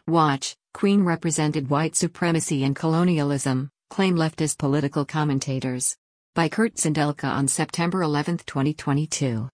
Watch, Queen represented white supremacy and colonialism, claim leftist political commentators. By Kurt Zindelka on September 11, 2022.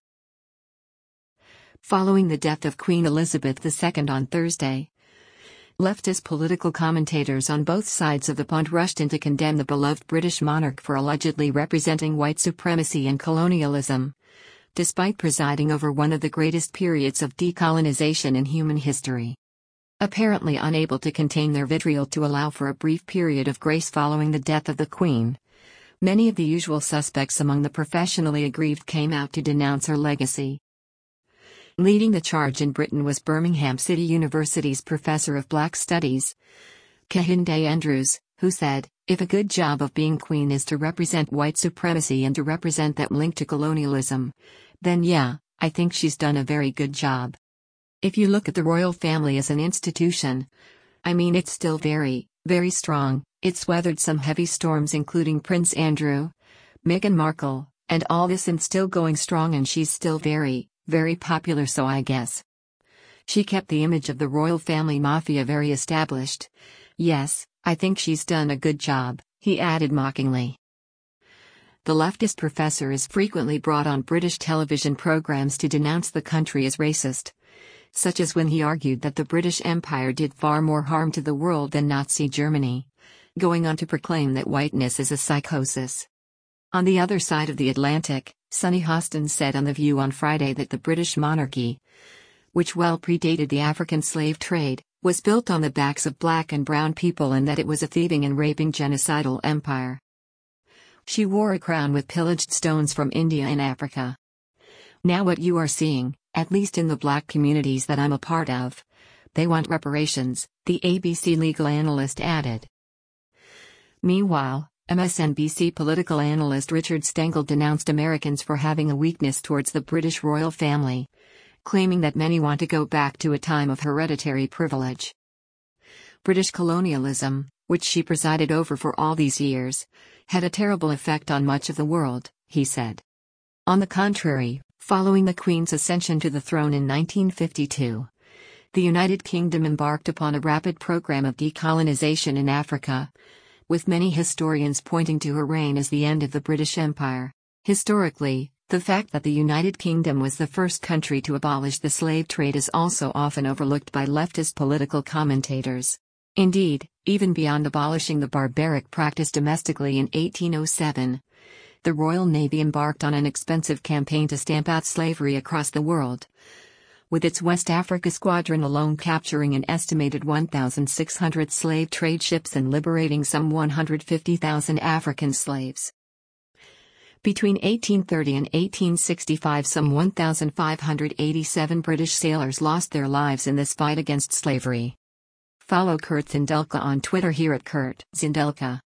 Following the death of Queen Elizabeth II on Thursday, leftist political commentators on both sides of the pond rushed in to condemn the beloved British monarch for allegedly representing white supremacy and colonialism, despite presiding over one of the greatest periods of decolonization in human history. Apparently unable to contain their vitriol to allow for a brief period of grace following the death of the Queen, many of the usual suspects among the professionally aggrieved came out to denounce her legacy. Leading the charge in Britain was Birmingham City University's Professor of Black Studies, Kehinde Andrews, who said, "If a good job of being Queen is to represent white supremacy and to represent that link to colonialism, then yeah, I think she's done a very good job. If you look at the royal family as an institution, I mean it's still very, very strong. It's weathered some heavy storms including Prince Andrew, Meghan Markle, and all this, and still going strong, and she's still very, very popular, so I guess she kept the image of the royal family mafia very established. Yes, I think she's done a good job," he added mockingly. The leftist professor is frequently brought on British television programs to denounce the country as racist, such as when he argued that the British Empire did far more harm to the world than Nazi Germany, going on to proclaim that whiteness is a psychosis. On the other side of the Atlantic, Sunny Hostin said on The View on Friday that the British monarchy, which well predated the African slave trade, was built on the backs of black and brown people, and that it was a thieving and raping genocidal empire. She wore a crown with pillaged stones from India and Africa. Now what you are seeing, at least in the black communities that I'm a part of, they want reparations, the ABC legal analyst added. Meanwhile, MSNBC political analyst Richard Stengel denounced Americans for having a weakness towards the British royal family, claiming that many want to go back to a time of hereditary privilege. British colonialism, which she presided over for all these years, had a terrible effect on much of the world, he said. On the contrary, following the Queen's ascension to the throne in 1952, the United Kingdom embarked upon a rapid program of decolonization in Africa, with many historians pointing to her reign as the end of the British Empire. Historically, the fact that the United Kingdom was the first country to abolish the slave trade is also often overlooked by leftist political commentators. Indeed, even beyond abolishing the barbaric practice domestically in 1807, the Royal Navy embarked on an expensive campaign to stamp out slavery across the world, with its West Africa Squadron alone capturing an estimated 1,600 slave trade ships and liberating some 150,000 African slaves. Between 1830 and 1865, some 1,587 British sailors lost their lives in this fight against slavery. Follow Kurt Zindelka on Twitter here at Kurt Zindelka.